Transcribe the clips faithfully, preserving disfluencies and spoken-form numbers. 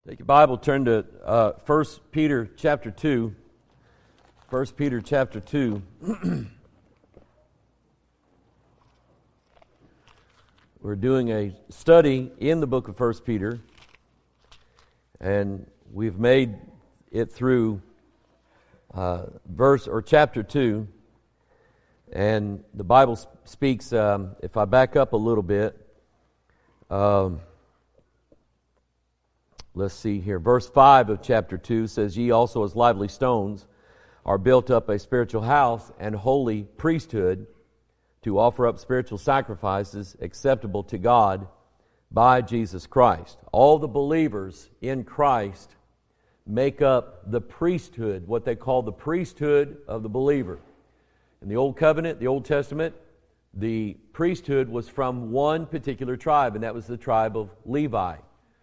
Take your Bible, turn to uh, First Peter chapter two. First Peter chapter two. We're doing a study in the book of First Peter, and we've made it through uh, verse or chapter two. And the Bible speaks, um, if I back up a little bit, um, let's see here. Verse five of chapter two says, "Ye also as lively stones are built up a spiritual house and holy priesthood to offer up spiritual sacrifices acceptable to God by Jesus Christ." All the believers in Christ make up the priesthood, what they call the priesthood of the believer. In the Old Covenant, the Old Testament, the priesthood was from one particular tribe, and that was the tribe of Levi.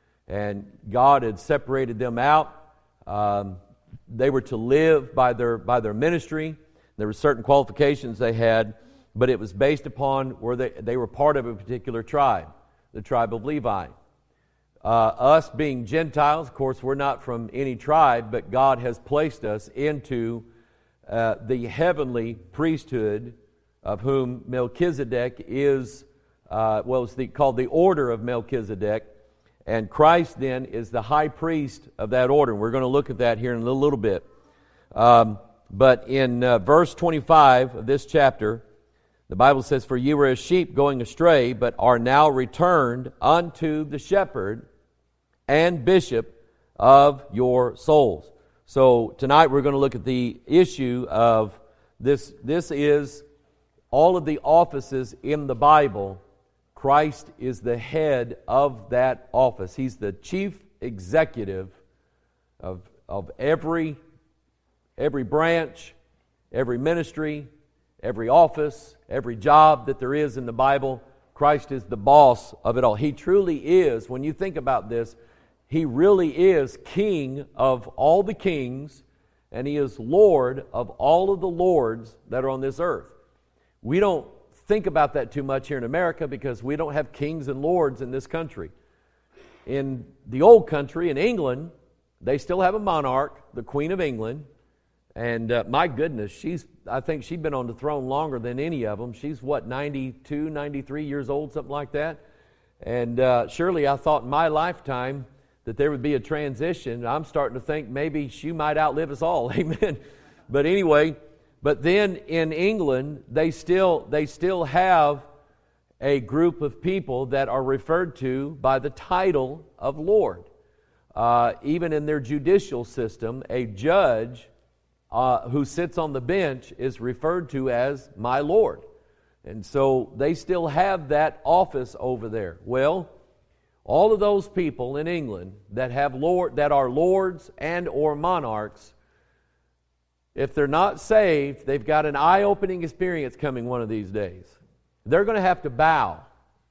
And God had separated them out. Um, they were to live by their by their ministry. There were certain qualifications they had, but it was based upon where they, they were part of a particular tribe, the tribe of Levi. Uh, us being Gentiles, of course, we're not from any tribe, but God has placed us into uh, the heavenly priesthood, of whom Melchizedek is, uh, well, it's the, called the order of Melchizedek. And Christ then is the high priest of that order. And we're going to look at that here in a little, little bit. Um, but in uh, verse twenty-five of this chapter, the Bible says, "For ye were as sheep going astray, but are now returned unto the shepherd and bishop of your souls." So tonight we're going to look at the issue of this. This is all of the offices in the Bible. Christ is the head of that office. He's the chief executive of, of every, every branch, every ministry, every office, every job that there is in the Bible. Christ is the boss of it all. He truly is, when you think about this, He really is King of all the kings, and He is Lord of all of the lords that are on this earth. We don't think about that too much here in America because we don't have kings and lords in this country. In the old country, in England, they still have a monarch, the Queen of England, and uh, my goodness, she's I think she's been on the throne longer than any of them. She's what, ninety-two, ninety-three years old, something like that. And uh, surely I thought in my lifetime that there would be a transition. I'm starting to think maybe she might outlive us all. Amen. But anyway, But then in England, they still they still have a group of people that are referred to by the title of Lord. Uh, even in their judicial system, a judge uh, who sits on the bench is referred to as my Lord. And so they still have that office over there. Well, all of those people in England that have Lord that are lords and or monarchs, if they're not saved, they've got an eye-opening experience coming one of these days. They're going to have to bow.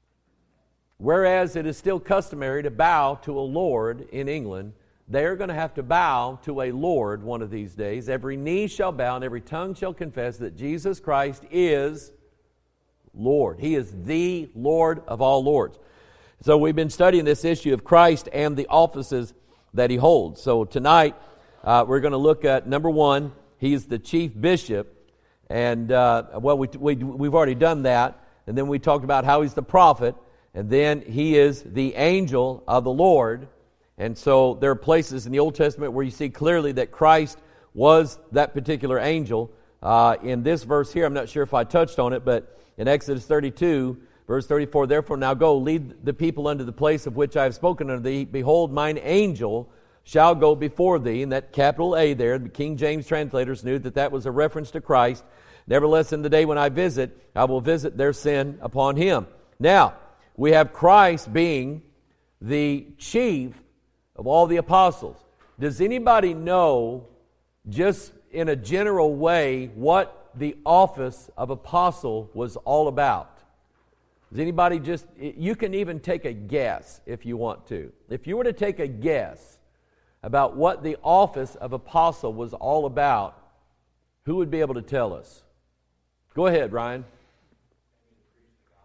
Whereas it is still customary to bow to a lord in England, they're going to have to bow to a Lord one of these days. Every knee shall bow and every tongue shall confess that Jesus Christ is Lord. He is the Lord of all lords. So we've been studying this issue of Christ and the offices that He holds. So tonight uh, we're going to look at, number one, He's the chief bishop, and uh, well, we, we, we've already done that, and then we talked about how He's the prophet, and then He is the angel of the Lord, and so there are places in the Old Testament where you see clearly that Christ was that particular angel. Uh, in this verse here, I'm not sure if I touched on it, but in Exodus thirty-two, verse thirty-four, "Therefore now go, lead the people unto the place of which I have spoken unto thee. Behold, mine angel shall go before thee," and that capital A there, the King James translators knew that that was a reference to Christ. "Nevertheless, in the day when I visit, I will visit their sin upon him." Now, we have Christ being the chief of all the apostles. Does anybody know, just in a general way, what the office of apostle was all about? Does anybody just, you can even take a guess if you want to. If you were to take a guess about what the office of apostle was all about, who would be able to tell us? Go ahead, Ryan.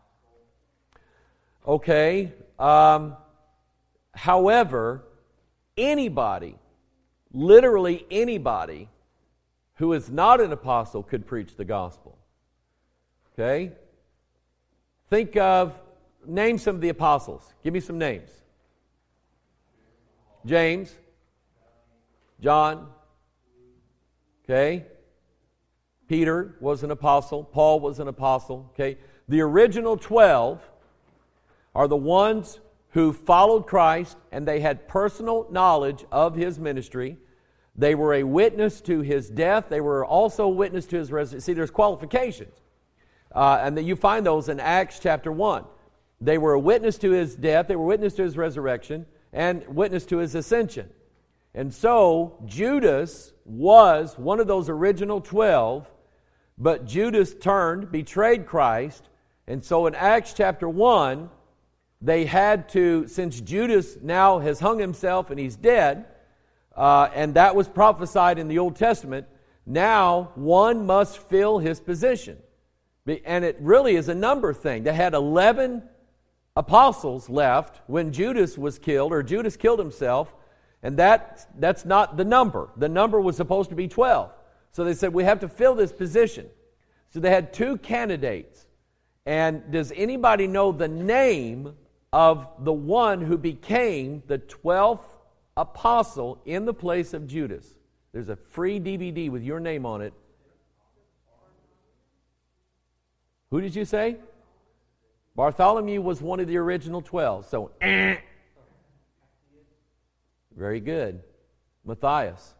Okay. Um, however, anybody, literally anybody, who is not an apostle could preach the gospel. Okay? Think of, name some of the apostles. Give me some names. James, John, okay? Peter was an apostle. Paul was an apostle, okay? The original twelve are the ones who followed Christ, and they had personal knowledge of His ministry. They were a witness to His death. They were also a witness to His resurrection. See, there's qualifications. Uh, and that you find those in Acts chapter one. They were a witness to His death. They were a witness to His resurrection and witness to His ascension. And so, Judas was one of those original twelve, but Judas turned, betrayed Christ, and so in Acts chapter one, they had to, since Judas now has hung himself and he's dead, uh, and that was prophesied in the Old Testament, now one must fill his position. And it really is a number thing. They had eleven apostles left when Judas was killed, or Judas killed himself, and that that's not the number. The number was supposed to be twelve. So they said, we have to fill this position. So they had two candidates. And does anybody know the name of the one who became the twelfth apostle in the place of Judas? There's a free D V D with your name on it. Who did you say? Bartholomew was one of the original twelve. So, eh. Very good. Matthias.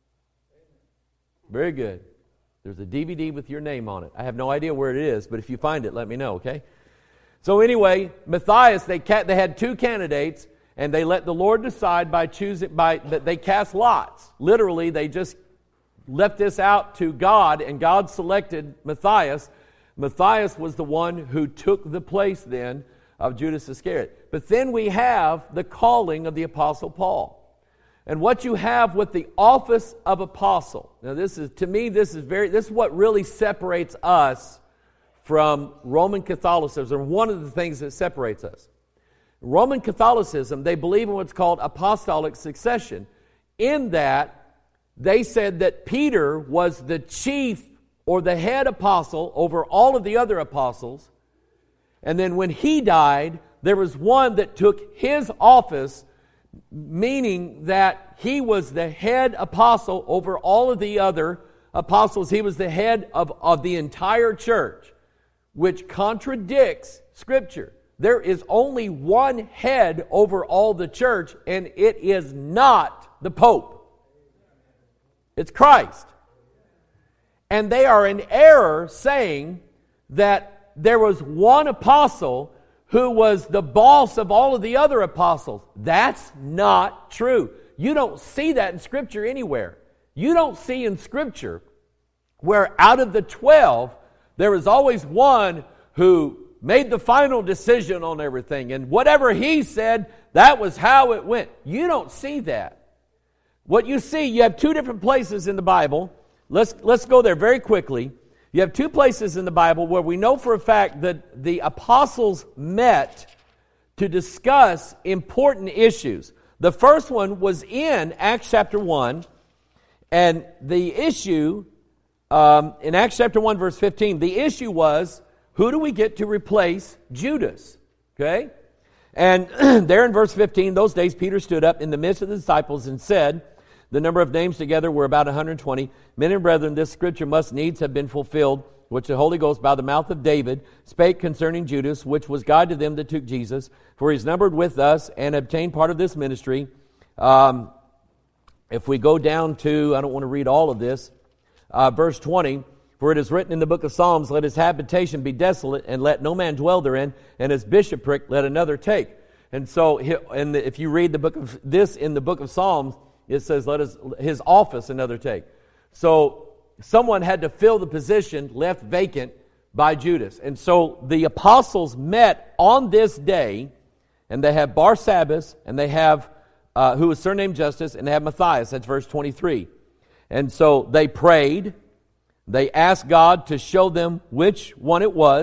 Very good. There's a D V D with your name on it. I have no idea where it is, but if you find it, let me know, okay? So anyway, Matthias, they ca- they had two candidates, and they let the Lord decide by choosing, by that they cast lots. Literally, they just left this out to God, and God selected Matthias. Matthias was the one who took the place then of Judas Iscariot. But then we have the calling of the Apostle Paul. And what you have with the office of apostle. Now this is, to me, this is very, this is what really separates us from Roman Catholicism, one of the things that separates us. Roman Catholicism, they believe in what's called apostolic succession, in that they said that Peter was the chief or the head apostle over all of the other apostles, and then when he died, there was one that took his office, meaning that he was the head apostle over all of the other apostles. He was the head of, of the entire church, which contradicts Scripture. There is only one head over all the church, and it is not the Pope. It's Christ. And they are in error saying that there was one apostle who was the boss of all of the other apostles. That's not true. You don't see that in Scripture anywhere. You don't see in Scripture where out of the twelve, there is always one who made the final decision on everything. And whatever he said, that was how it went. You don't see that. What you see, you have two different places in the Bible. Let's, let's go there very quickly. You have two places in the Bible where we know for a fact that the apostles met to discuss important issues. The first one was in Acts chapter one, and the issue, um, in Acts chapter one, verse fifteen, the issue was, who do we get to replace Judas? Okay? And there in verse fifteen, those days Peter stood up in the midst of the disciples and said, the number of names together were about one hundred twenty. Men and brethren, this scripture must needs have been fulfilled, which the Holy Ghost by the mouth of David spake concerning Judas, which was guide to them that took Jesus. For he's numbered with us and obtained part of this ministry. Um, if we go down to, I don't want to read all of this, uh, verse twenty, for it is written in the book of Psalms, let his habitation be desolate, and let no man dwell therein, and his bishopric let another take. And so, and if you read the book of this in the book of Psalms, it says, let his, his office another take. So, someone had to fill the position left vacant by Judas. And so, the apostles met on this day, and they have Barsabbas, and they have, uh, who was surnamed Justus, and they have Matthias. That's verse twenty-three. And so, they prayed. They asked God to show them which one it was.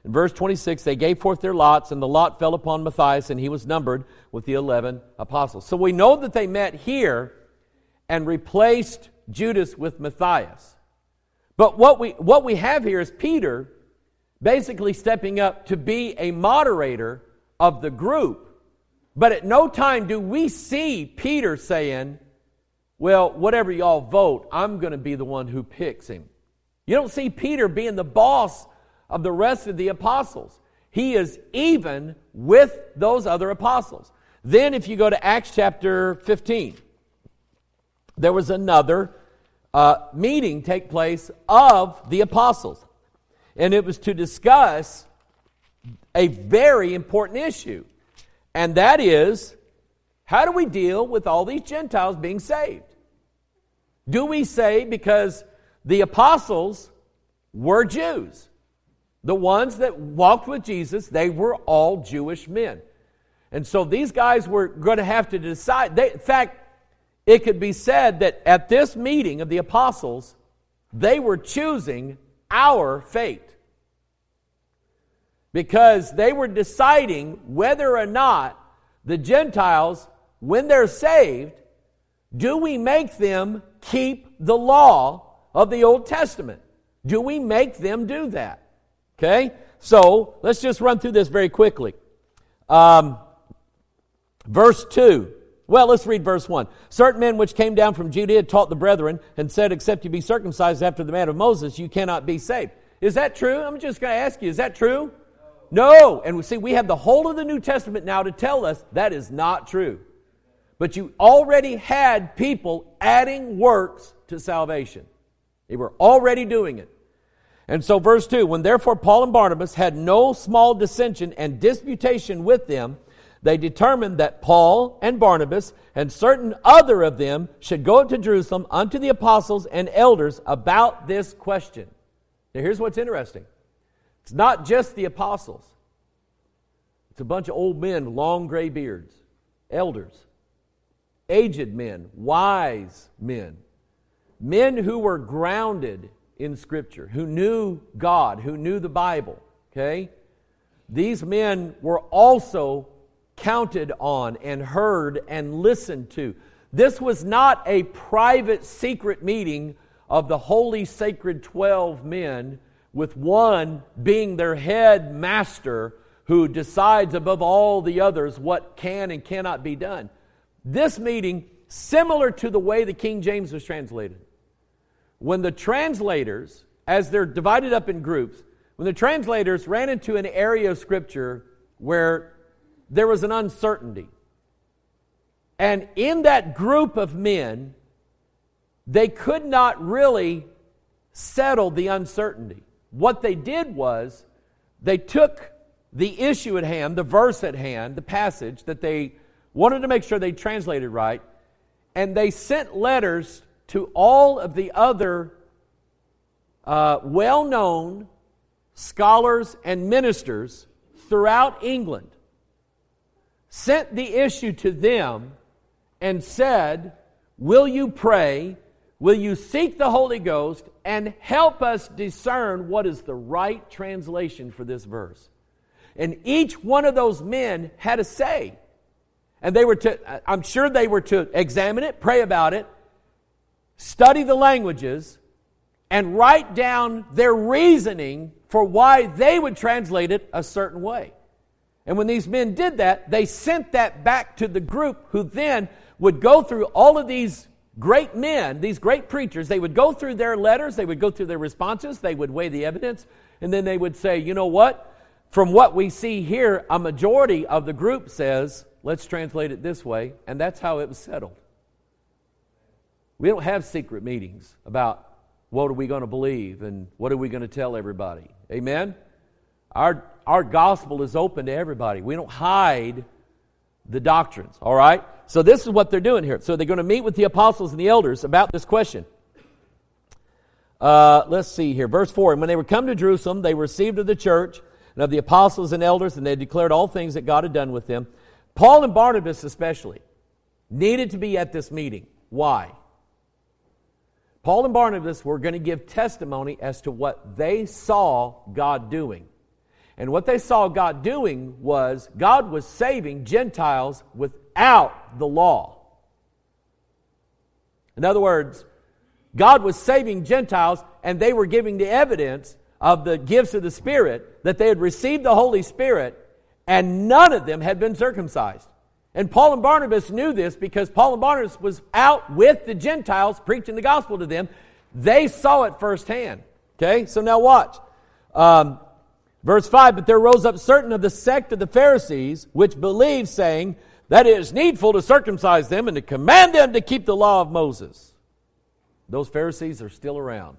In verse twenty-six, they gave forth their lots, and the lot fell upon Matthias, and he was numbered with the eleven apostles. So we know that they met here and replaced Judas with Matthias. But what we, what we have here is Peter basically stepping up to be a moderator of the group. But at no time do we see Peter saying, well, whatever y'all vote, I'm going to be the one who picks him. You don't see Peter being the boss of the rest of the apostles. He is even with those other apostles. Then if you go to Acts chapter fifteen, there was another uh, meeting take place of the apostles. And it was to discuss a very important issue. And that is, how do we deal with all these Gentiles being saved? Do we say because the apostles were Jews, the ones that walked with Jesus, they were all Jewish men. And so these guys were going to have to decide. They, in fact, it could be said that at this meeting of the apostles, they were choosing our fate. Because they were deciding whether or not the Gentiles, when they're saved, do we make them keep the law of the Old Testament? Do we make them do that? Okay? So, let's just run through this very quickly. Um, verse two. Well, let's read verse one. Certain men which came down from Judea taught the brethren and said, except you be circumcised after the manner of Moses, you cannot be saved. Is that true? I'm just going to ask you, is that true? No. And we see, we have the whole of the New Testament now to tell us that is not true. But you already had people adding works to salvation. They were already doing it. And so verse two, when therefore Paul and Barnabas had no small dissension and disputation with them, they determined that Paul and Barnabas and certain other of them should go up to Jerusalem unto the apostles and elders about this question. Now here's what's interesting. It's not just the apostles. It's a bunch of old men, long gray beards, elders, aged men, wise men, men who were grounded in Scripture, who knew God, who knew the Bible, okay? These men were also counted on and heard and listened to. This was not a private, secret meeting of the holy, sacred twelve men with one being their head master who decides above all the others what can and cannot be done. This meeting, similar to the way the King James was translated. When the translators, as they're divided up in groups, when the translators ran into an area of Scripture where there was an uncertainty, and in that group of men, they could not really settle the uncertainty. What they did was, they took the issue at hand, the verse at hand, the passage that they wanted to make sure they translated right, and they sent letters to all of the other uh, well-known scholars and ministers throughout England, sent the issue to them and said, will you pray, will you seek the Holy Ghost, and help us discern what is the right translation for this verse? And each one of those men had a say. And they were to, I'm sure they were to examine it, pray about it, study the languages, and write down their reasoning for why they would translate it a certain way. And when these men did that, they sent that back to the group, who then would go through all of these great men, these great preachers. They would go through their letters, they would go through their responses, they would weigh the evidence, and then they would say, you know what? From what we see here, a majority of the group says, let's translate it this way, and that's how it was settled. We don't have secret meetings about what are we going to believe and what are we going to tell everybody. Amen? Our, our gospel is open to everybody. We don't hide the doctrines, all right? So this is what they're doing here. So they're going to meet with the apostles and the elders about this question. Uh, let's see here. Verse four, and when they were come to Jerusalem, they were received of the church and of the apostles and elders, and they declared all things that God had done with them. Paul and Barnabas especially needed to be at this meeting. Why? Paul and Barnabas were going to give testimony as to what they saw God doing. And what they saw God doing was God was saving Gentiles without the law. In other words, God was saving Gentiles, and they were giving the evidence of the gifts of the Spirit, that they had received the Holy Spirit, and none of them had been circumcised. And Paul and Barnabas knew this because Paul and Barnabas was out with the Gentiles preaching the gospel to them. They saw it firsthand. Okay, so now watch. Um, verse five, but there rose up certain of the sect of the Pharisees, which believed, saying, that it is needful to circumcise them and to command them to keep the law of Moses. Those Pharisees are still around.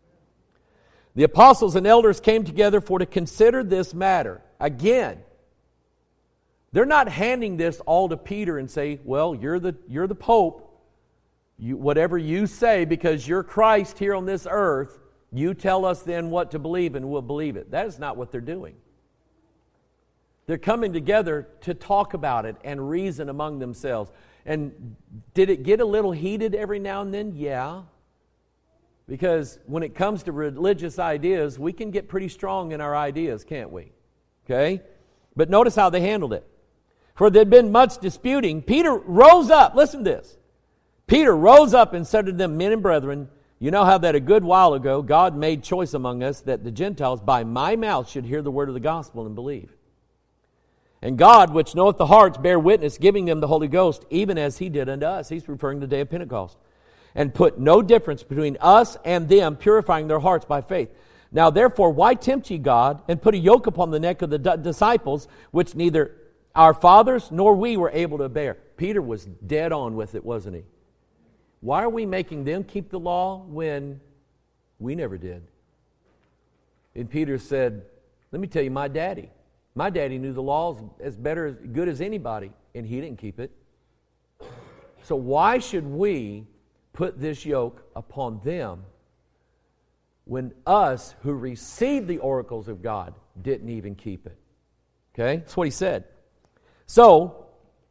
The apostles and elders came together for to consider this matter. Again, they're not handing this all to Peter and say, well, you're the, you're the Pope. You, whatever you say, because you're Christ here on this earth, you tell us then what to believe and we'll believe it. That is not what they're doing. They're coming together to talk about it and reason among themselves. And did it get a little heated every now and then? Yeah. Because when it comes to religious ideas, we can get pretty strong in our ideas, can't we? Okay? But notice how they handled it. For there had been much disputing. Peter rose up. Listen to this. Peter rose up and said to them, men and brethren, you know how that a good while ago God made choice among us that the Gentiles by my mouth should hear the word of the gospel and believe. And God, which knoweth the hearts, bear witness, giving them the Holy Ghost, even as He did unto us. He's referring to the day of Pentecost. And put no difference between us and them, purifying their hearts by faith. Now therefore, why tempt ye God, and put a yoke upon the neck of the d- disciples, which neither our fathers nor we were able to bear? Peter was dead on with it, wasn't he? Why are we making them keep the law when we never did? And Peter said, let me tell you, my daddy. My daddy knew the laws as better, as good as anybody, and he didn't keep it. So why should we put this yoke upon them when us who received the oracles of God didn't even keep it? Okay, that's what he said. So,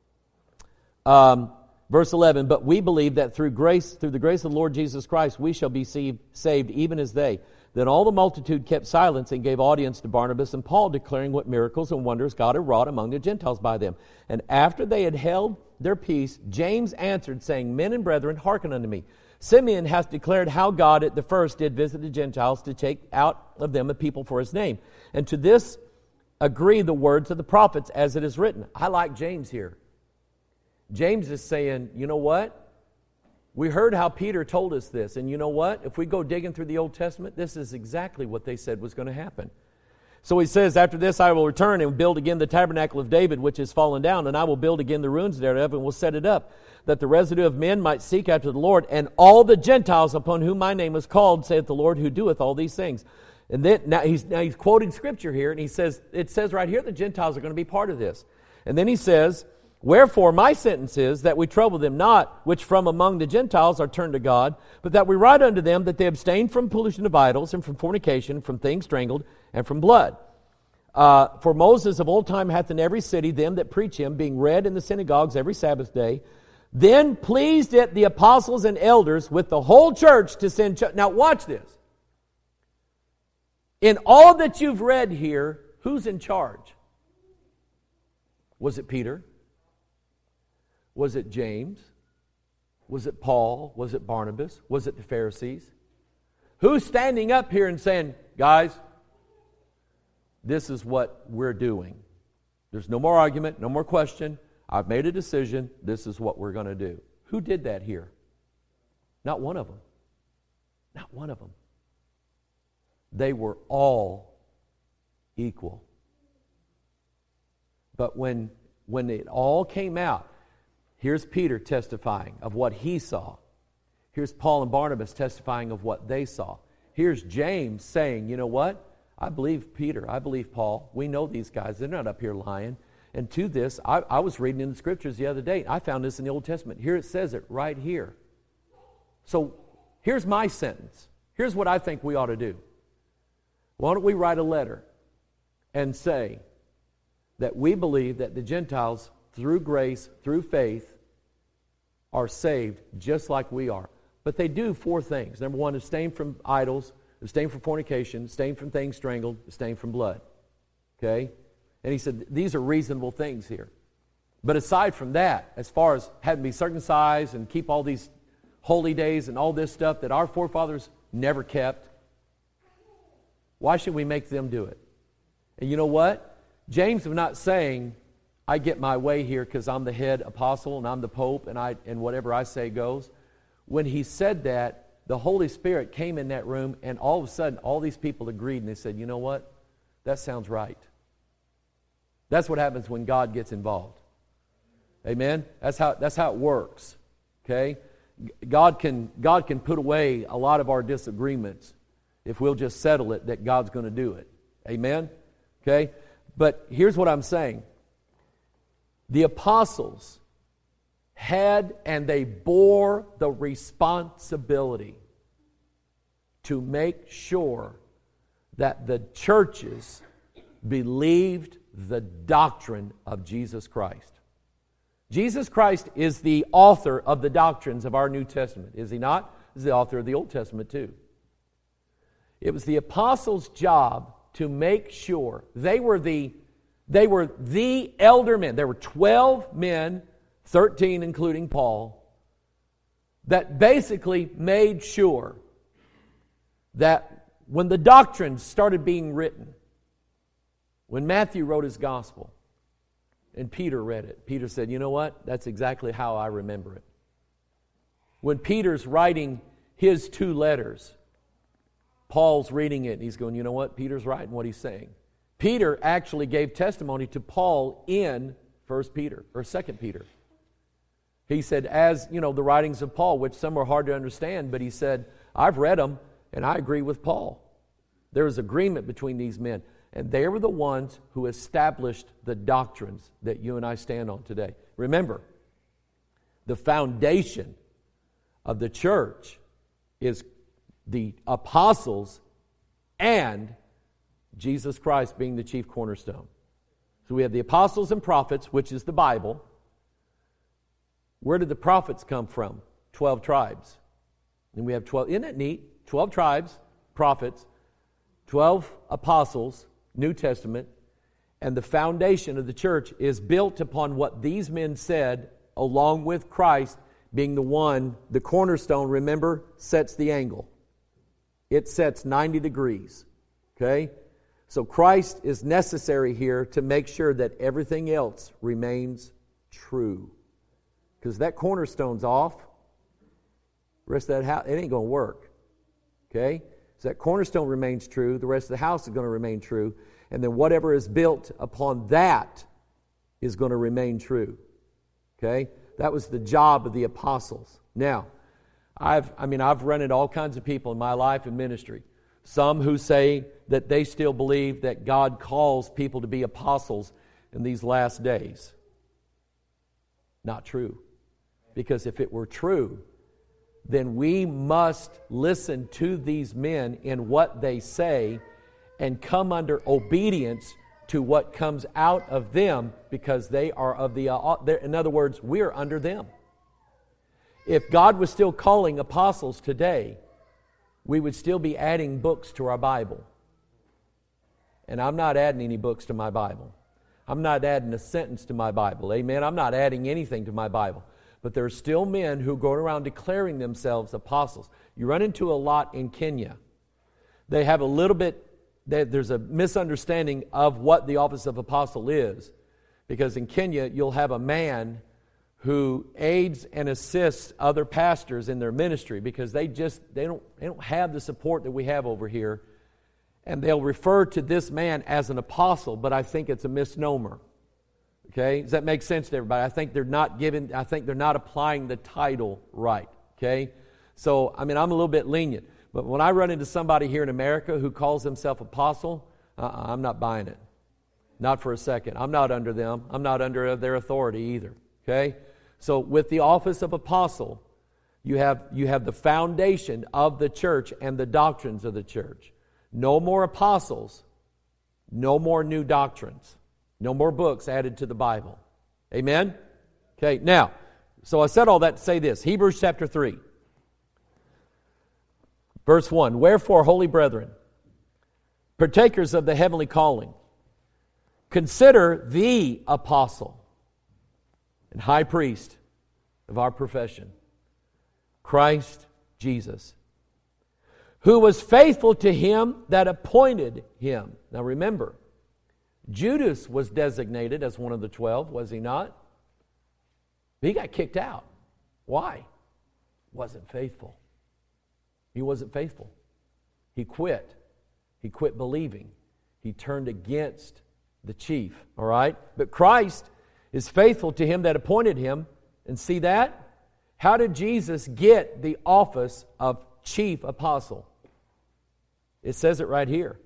um, verse eleven, but we believe that through grace, through the grace of the Lord Jesus Christ, we shall be saved, saved even as they. Then all the multitude kept silence and gave audience to Barnabas and Paul, declaring what miracles and wonders God had wrought among the Gentiles by them. And after they had held their peace, James answered, saying, men and brethren, hearken unto me. Simeon hath declared how God at the first did visit the Gentiles to take out of them a people for His name. And to this agree the words of the prophets, as it is written. I like James here. James is saying, you know what? We heard how Peter told us this, and you know what? If we go digging through the Old Testament, this is exactly what they said was going to happen. So he says, after this I will return and build again the tabernacle of David, which is fallen down, and I will build again the ruins thereof, and will set it up, that the residue of men might seek after the Lord, and all the Gentiles upon whom my name is called, saith the Lord, who doeth all these things. And then now he's, now he's quoting Scripture here, and he says, it says right here the Gentiles are going to be part of this. And then he says, wherefore my sentence is that we trouble them not, which from among the Gentiles are turned to God, but that we write unto them that they abstain from pollution of idols, and from fornication, from things strangled, and from blood. Uh, for Moses of old time hath in every city them that preach him, being read in the synagogues every Sabbath day. Then pleased it the apostles and elders with the whole church to send... Ch- now watch this. In all that you've read here, who's in charge? Was it Peter? Was it James? Was it Paul? Was it Barnabas? Was it the Pharisees? Who's standing up here and saying, guys, this is what we're doing. There's no more argument, no more question. I've made a decision. This is what we're going to do. Who did that here? Not one of them. Not one of them. They were all equal. But when, when it all came out, here's Peter testifying of what he saw. Here's Paul and Barnabas testifying of what they saw. Here's James saying, you know what? I believe Peter. I believe Paul. We know these guys. They're not up here lying. And to this, I, I was reading in the Scriptures the other day. I found this in the Old Testament. Here it says it right here. So here's my sentence. Here's what I think we ought to do. Why don't we write a letter and say that we believe that the Gentiles, through grace, through faith, are saved just like we are. But they do four things. Number one, abstain from idols, abstain from fornication, abstain from things strangled, abstain from blood. Okay? And he said, these are reasonable things here. But aside from that, as far as having to be circumcised and keep all these holy days and all this stuff that our forefathers never kept, why should we make them do it? And you know what? James was not saying, I get my way here because I'm the head apostle and I'm the pope and I and whatever I say goes. When he said that, the Holy Spirit came in that room and all of a sudden all these people agreed and they said, you know what? That sounds right. That's what happens when God gets involved. Amen? That's how, that's how it works. Okay? God can, God can put away a lot of our disagreements if we'll just settle it that God's going to do it. Amen? Okay? But here's what I'm saying. The apostles had and they bore the responsibility to make sure that the churches believed the doctrine of Jesus Christ. Jesus Christ is the author of the doctrines of our New Testament, is He not? He's the author of the Old Testament too. It was the apostles' job to make sure they were the they were the elder men. There were twelve men, thirteen including Paul, that basically made sure that when the doctrines started being written, when Matthew wrote his gospel and Peter read it, Peter said, you know what? That's exactly how I remember it. When Peter's writing his two letters, Paul's reading it and he's going, you know what? Peter's writing what he's saying. Peter actually gave testimony to Paul in First Peter or Second Peter. He said, as, you know, the writings of Paul, which some are hard to understand, but he said, I've read them and I agree with Paul. There was agreement between these men. And they were the ones who established the doctrines that you and I stand on today. Remember, the foundation of the church is the apostles and Jesus Christ being the chief cornerstone. So we have the apostles and prophets, which is the Bible. Where did the prophets come from? Twelve tribes. And we have twelve, isn't that neat? Twelve tribes, prophets, twelve apostles, New Testament, and the foundation of the church is built upon what these men said, along with Christ being the one, the cornerstone, remember, sets the angle. It sets ninety degrees. Okay? So Christ is necessary here to make sure that everything else remains true. Because that cornerstone's off, the rest of that house, it ain't going to work. Okay? So that cornerstone remains true. The rest of the house is going to remain true. And then whatever is built upon that is going to remain true. Okay? That was the job of the apostles. Now, I've, I mean, I've run into all kinds of people in my life and ministry. Some who say that they still believe that God calls people to be apostles in these last days. Not true. Because if it were true, then we must listen to these men in what they say and come under obedience to what comes out of them, because they are of the, uh, in other words, we are under them. If God was still calling apostles today, we would still be adding books to our Bible. And I'm not adding any books to my Bible. I'm not adding a sentence to my Bible. Amen? I'm not adding anything to my Bible. But there are still men who go around declaring themselves apostles. You run into a lot in Kenya. They have a little bit, there's a misunderstanding of what the office of apostle is. Because in Kenya, you'll have a man who aids and assists other pastors in their ministry because they just, they don't, they don't have the support that we have over here. And they'll refer to this man as an apostle, but I think it's a misnomer. Okay? Does that make sense to everybody? I think they're not giving, I think they're not applying the title right. Okay? So, I mean, I'm a little bit lenient. But when I run into somebody here in America who calls himself apostle, uh-uh, I'm not buying it. Not for a second. I'm not under them. I'm not under their authority either. Okay? So with the office of apostle, you have, you have the foundation of the church and the doctrines of the church. No more apostles. No more new doctrines. No more books added to the Bible. Amen? Okay, now, so I said all that to say this. Hebrews chapter three. Verse one. Wherefore, holy brethren, partakers of the heavenly calling, Consider the apostle and high priest of our profession, Christ Jesus, who was faithful to him that appointed him. Now remember, Judas was designated as one of the twelve, was he not? He got kicked out. Why? Wasn't faithful. He wasn't faithful. He quit. He quit believing. He turned against the chief, all right? But Christ is faithful to him that appointed him. And see that? How did Jesus get the office of chief apostle? It says it right here.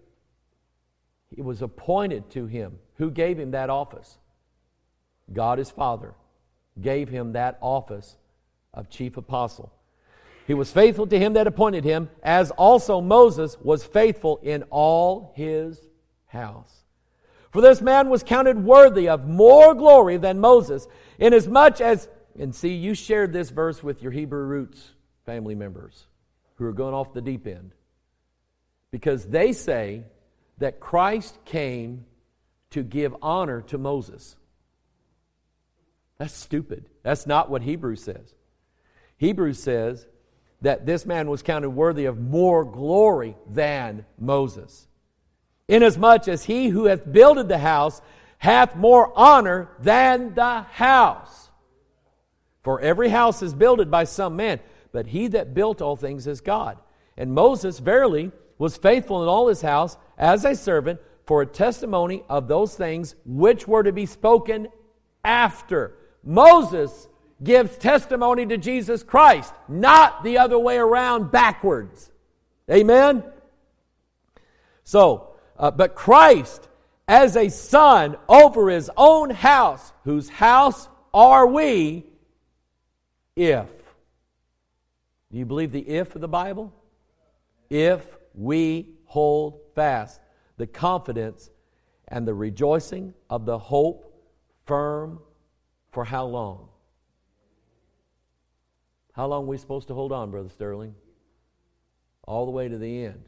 He was appointed to him. Who gave him that office? God his Father gave him that office of chief apostle. He was faithful to him that appointed him, as also Moses was faithful in all his house. For this man was counted worthy of more glory than Moses, inasmuch as, and see, you shared this verse with your Hebrew roots family members who are going off the deep end, because they say that Christ came to give honor to Moses. That's stupid. That's not what Hebrews says. Hebrews says that this man was counted worthy of more glory than Moses, inasmuch as he who hath builded the house hath more honor than the house. For every house is builded by some man, but he that built all things is God. And Moses verily was faithful in all his house as a servant for a testimony of those things which were to be spoken after. Moses gives testimony to Jesus Christ, not the other way around backwards. Amen? So, uh, but Christ as a son over his own house, whose house are we if? Do you believe the if of the Bible? If we hold fast the confidence and the rejoicing of the hope firm for how long? How long are we supposed to hold on, Brother Sterling? All the way to the end.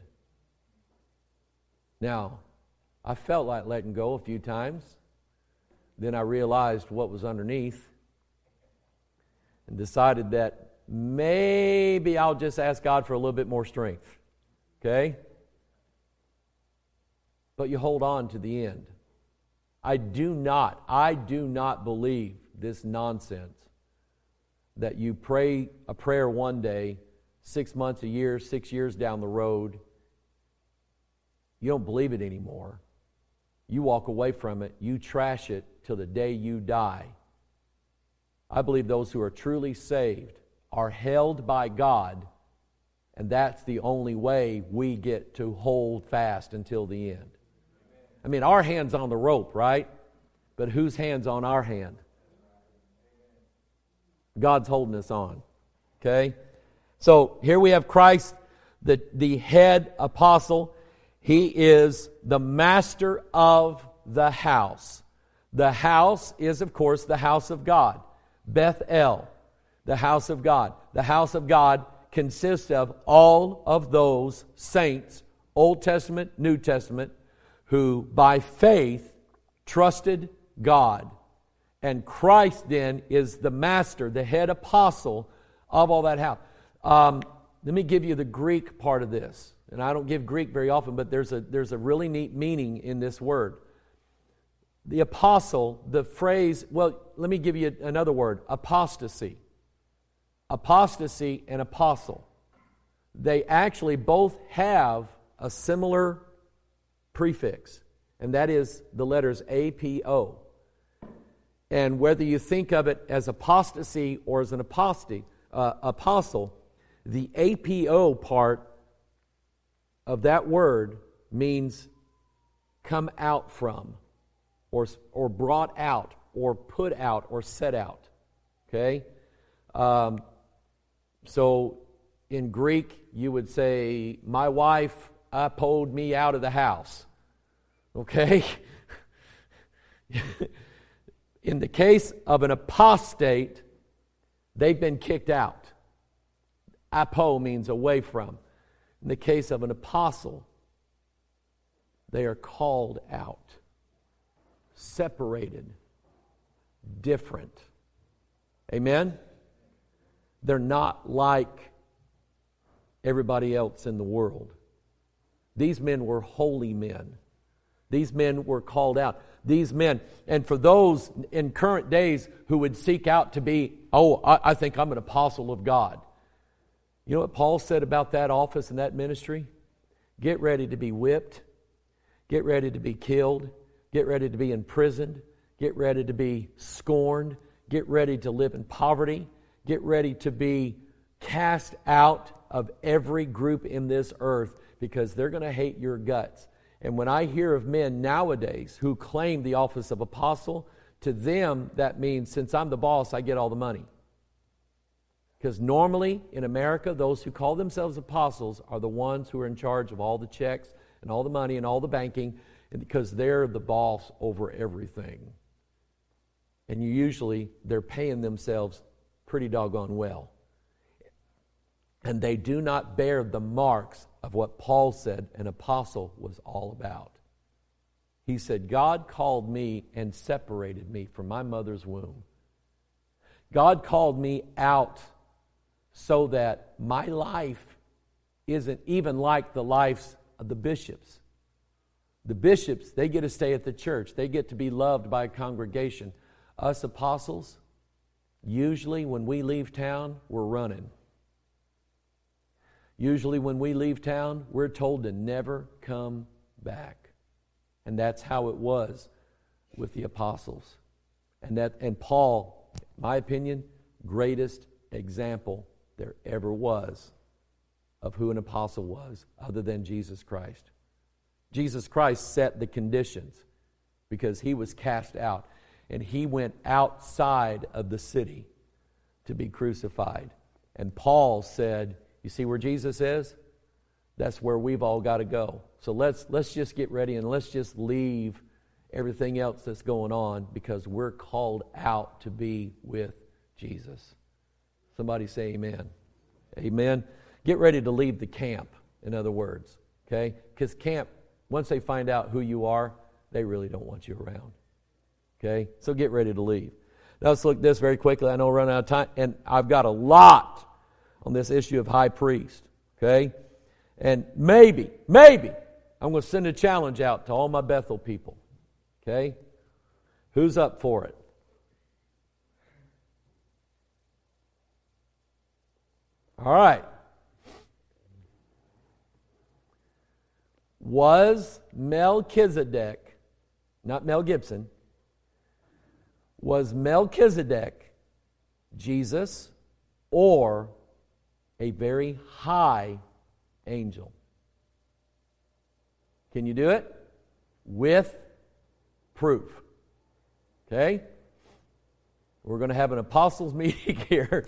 Now, I felt like letting go a few times. Then I realized what was underneath and decided that maybe I'll just ask God for a little bit more strength. Okay? But you hold on to the end. I do not, I do not believe this nonsense that you pray a prayer one day, six months, a year, six years down the road, you don't believe it anymore. You walk away from it, you trash it till the day you die. I believe those who are truly saved are held by God, and that's the only way we get to hold fast until the end. I mean, our hand's on the rope, right? But whose hand's on our hand? God's holding us on. Okay? So here we have Christ, the, the head apostle. He is the master of the house. The house is, of course, the house of God. Bethel, the house of God. The house of God consists of all of those saints, Old Testament, New Testament, who by faith trusted God. And Christ then is the master, the head apostle of all that house. Um, let me give you the Greek part of this. And I don't give Greek very often, but there's a, there's a really neat meaning in this word. The apostle, the phrase, well, let me give you another word, apostasy. Apostasy and apostle. They actually both have a similar prefix, and that is the letters A P O. And whether you think of it as apostasy or as an apostate, uh, apostle, the A P O part of that word means come out from, or, or brought out, or put out, or set out. Okay? Um, so in Greek, you would say, my wife pulled me out of the house. Okay? In the case of an apostate, they've been kicked out. Apo means away from. In the case of an apostle, they are called out. separated, different. Amen? They're not like everybody else in the world. These men were holy men. These men were called out. These men, and for those in current days who would seek out to be, oh, I, I think I'm an apostle of God. You know what Paul said about that office and that ministry? Get ready to be whipped. Get ready to be killed. Get ready to be imprisoned. Get ready to be scorned. Get ready to live in poverty. Get ready to be cast out of every group in this earth because they're going to hate your guts. And when I hear of men nowadays who claim the office of apostle, to them that means since I'm the boss, I get all the money. Because normally in America, those who call themselves apostles are the ones who are in charge of all the checks and all the money and all the banking because they're the boss over everything. And you usually, they're paying themselves pretty doggone well. And they do not bear the marks of what Paul said an apostle was all about. He said, God called me and separated me from my mother's womb. God called me out so that my life isn't even like the lives of the bishops. The bishops, they get to stay at the church. They get to be loved by a congregation. Us apostles, usually when we leave town, we're running. Usually when we leave town, we're told to never come back. And that's how it was with the apostles. And that and Paul, in my opinion, greatest example there ever was of who an apostle was other than Jesus Christ. Jesus Christ set the conditions because he was cast out and he went outside of the city to be crucified. And Paul said, you see where Jesus is? That's where we've all got to go. So let's let's just get ready and let's just leave everything else that's going on because we're called out to be with Jesus. Somebody say amen. Amen. Get ready to leave the camp, in other words. Okay? Because camp, once they find out who you are, they really don't want you around. Okay? So get ready to leave. Now let's look at this very quickly. I know we're running out of time. And I've got a lot on this issue of high priest. Okay? And maybe, maybe, I'm going to send a challenge out to all my Bethel people. Okay? Who's up for it? All right. Was Melchizedek, not Mel Gibson, was Melchizedek Jesus or a very high angel? Can you do it? With proof. Okay? We're going to have an apostles' meeting here.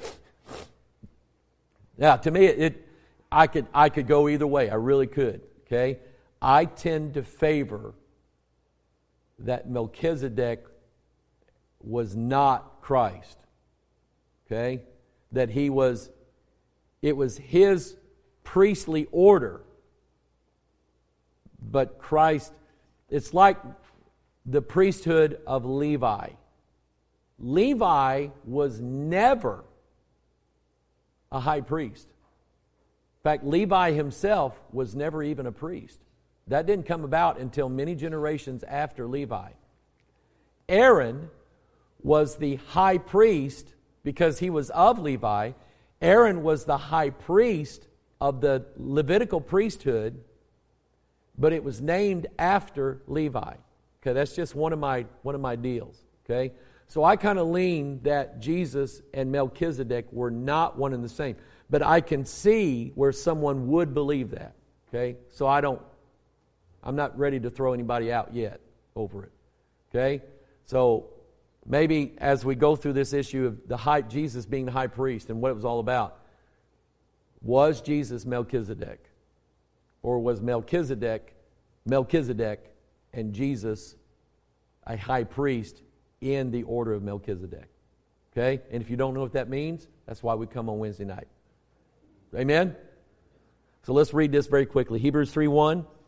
Now, to me, it, it I could I could go either way. I really could. Okay? I tend to favor that Melchizedek was not Christ. Okay? That he was, it was his priestly order. But Christ, it's like the priesthood of Levi. Levi was never a high priest. In fact, Levi himself was never even a priest. That didn't come about until many generations after Levi. Aaron was the high priest because he was of Levi. Aaron was the high priest of the Levitical priesthood, but it was named after Levi. Okay, that's just one of my one of my deals. Okay, so I kind of lean that Jesus and Melchizedek were not one and the same, but I can see where someone would believe that. Okay, so I don't. I'm not ready to throw anybody out yet over it. Okay, so maybe as we go through this issue of the high Jesus being the high priest and what it was all about, was Jesus Melchizedek, or was Melchizedek Melchizedek and Jesus a high priest in the order of Melchizedek? Okay, and if you don't know what that means, that's why we come on Wednesday night. Amen. So let's read this very quickly. Hebrews three one.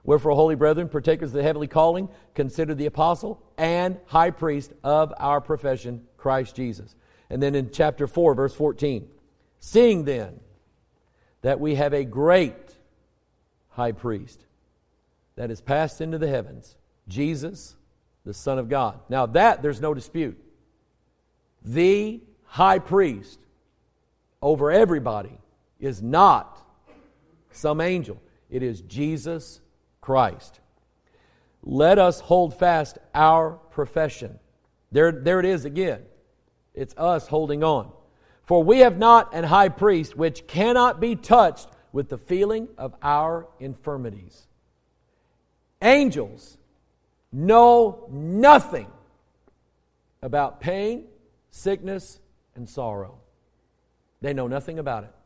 Wherefore, holy brethren, partakers of the heavenly calling, consider the apostle and high priest of our profession, Christ Jesus. And then in chapter four, verse fourteen, seeing then that we have a great high priest that is passed into the heavens, Jesus, the Son of God. Now that, there's no dispute. The high priest over everybody is not some angel. It is Jesus Christ. Let us hold fast our profession. There, there it is again. It's us holding on. For we have not an high priest which cannot be touched with the feeling of our infirmities. Angels know nothing about pain, sickness, and sorrow. They know nothing about it.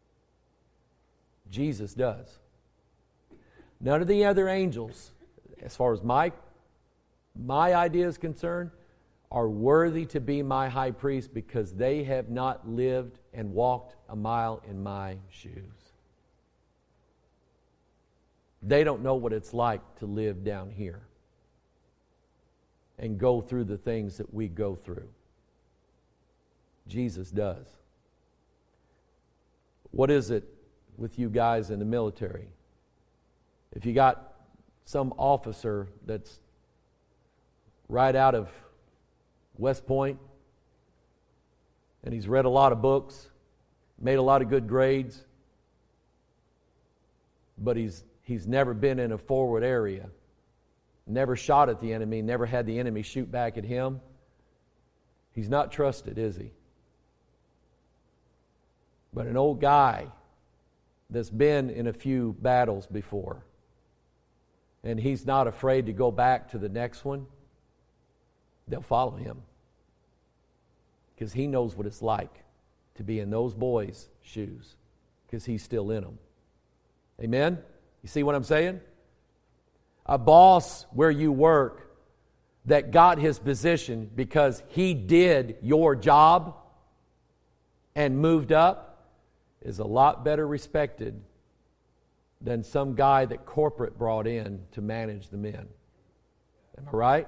Jesus does. None of the other angels, as far as my, my idea is concerned, are worthy to be my high priest because they have not lived and walked a mile in my shoes. They don't know what it's like to live down here and go through the things that we go through. Jesus does. What is it with you guys in the military? If you got some officer that's right out of West Point and he's read a lot of books, made a lot of good grades, but he's he's never been in a forward area, never shot at the enemy, never had the enemy shoot back at him, he's not trusted, is he? But an old guy that's been in a few battles before, and he's not afraid to go back to the next one, they'll follow him. Because he knows what it's like to be in those boys' shoes. Because he's still in them. Amen? You see what I'm saying? A boss where you work that got his position because he did your job and moved up is a lot better respected than some guy that corporate brought in to manage the men. Am I right?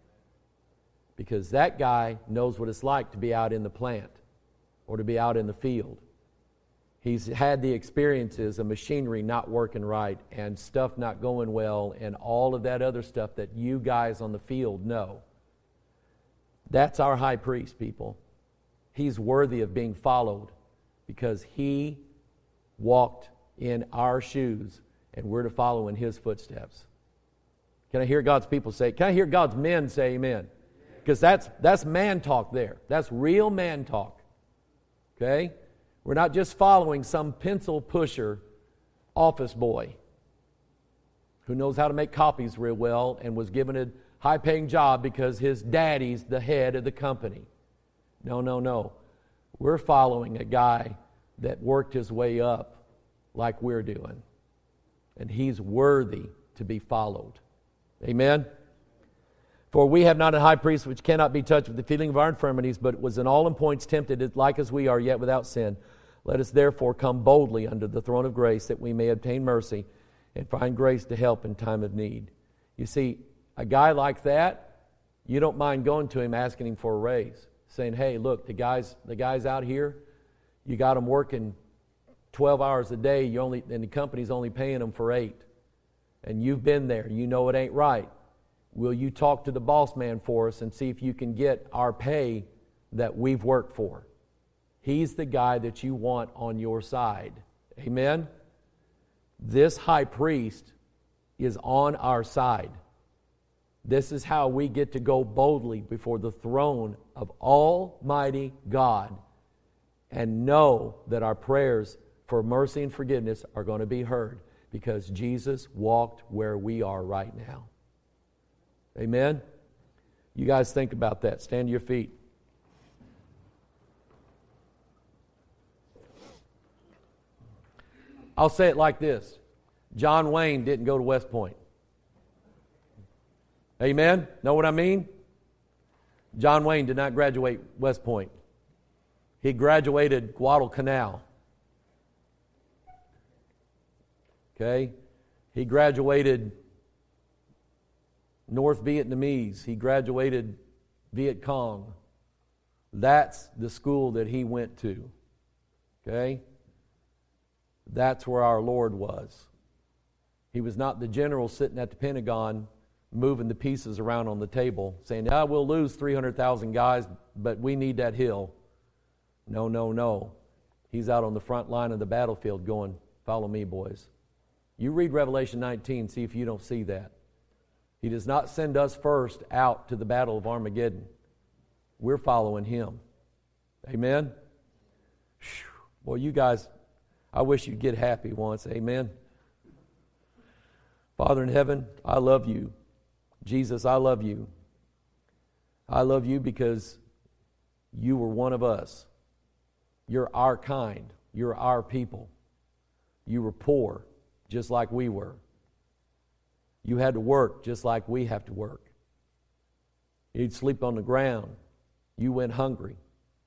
Because that guy knows what it's like to be out in the plant or to be out in the field. He's had the experiences of machinery not working right and stuff not going well and all of that other stuff that you guys on the field know. That's our high priest, people. He's worthy of being followed because he walked in our shoes and we're to follow in his footsteps. Can I hear God's people say, can I hear God's men say amen? Because that's that's man talk there. That's real man talk. Okay? We're not just following some pencil pusher office boy who knows how to make copies real well and was given a high-paying job because his daddy's the head of the company. No, no, no. We're following a guy that worked his way up like we're doing. And he's worthy to be followed. Amen? For we have not a high priest which cannot be touched with the feeling of our infirmities, but was in all points tempted like as we are, yet without sin. Let us therefore come boldly under the throne of grace, that we may obtain mercy and find grace to help in time of need. You see, a guy like that, you don't mind going to him asking him for a raise, saying, hey, look, the guys, the guys out here, you got them working twelve hours a day, you only, and the company's only paying them for eight. And you've been there, you know it ain't right. Will you talk to the boss man for us and see if you can get our pay that we've worked for? He's the guy that you want on your side. Amen? This high priest is on our side. This is how we get to go boldly before the throne of Almighty God and know that our prayers for mercy and forgiveness are going to be heard because Jesus walked where we are right now. Amen? You guys think about that. Stand to your feet. I'll say it like this. John Wayne didn't go to West Point. Amen? Know what I mean? John Wayne did not graduate West Point. He graduated Guadalcanal. Okay? He graduated North Vietnamese. He graduated Viet Cong. That's the school that he went to. Okay? That's where our Lord was. He was not the general sitting at the Pentagon moving the pieces around on the table saying, "Ah, we'll lose three hundred thousand guys, but we need that hill." No, no, no. He's out on the front line of the battlefield going, "Follow me, boys." You read Revelation nineteen, see if you don't see that. He does not send us first out to the battle of Armageddon. We're following Him. Amen? Whew. Boy, you guys, I wish you'd get happy once. Amen? Father in heaven, I love you. Jesus, I love you. I love you because you were one of us. You're our kind. You're our people. You were poor, just like we were. You had to work just like we have to work. You'd sleep on the ground. You went hungry.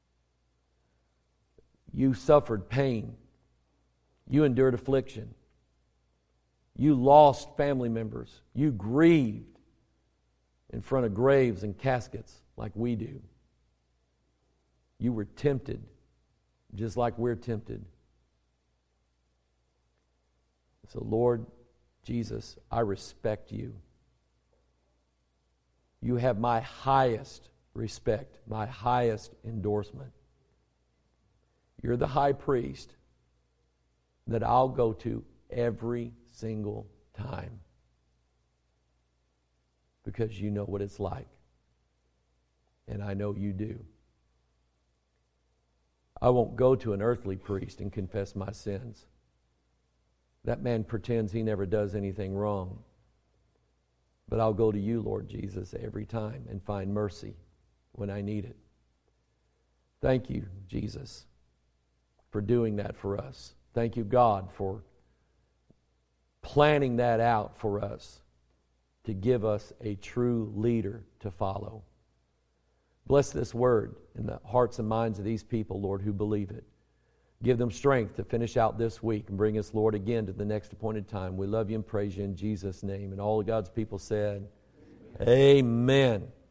You suffered pain. You endured affliction. You lost family members. You grieved in front of graves and caskets like we do. You were tempted just like we're tempted. So, Lord Jesus, I respect you. You have my highest respect, my highest endorsement. You're the high priest that I'll go to every single time because you know what it's like. And I know you do. I won't go to an earthly priest and confess my sins. That man pretends he never does anything wrong. But I'll go to you, Lord Jesus, every time and find mercy when I need it. Thank you, Jesus, for doing that for us. Thank you, God, for planning that out for us to give us a true leader to follow. Bless this word in the hearts and minds of these people, Lord, who believe it. Give them strength to finish out this week and bring us, Lord, again to the next appointed time. We love you and praise you in Jesus' name. And all of God's people said, Amen. Amen.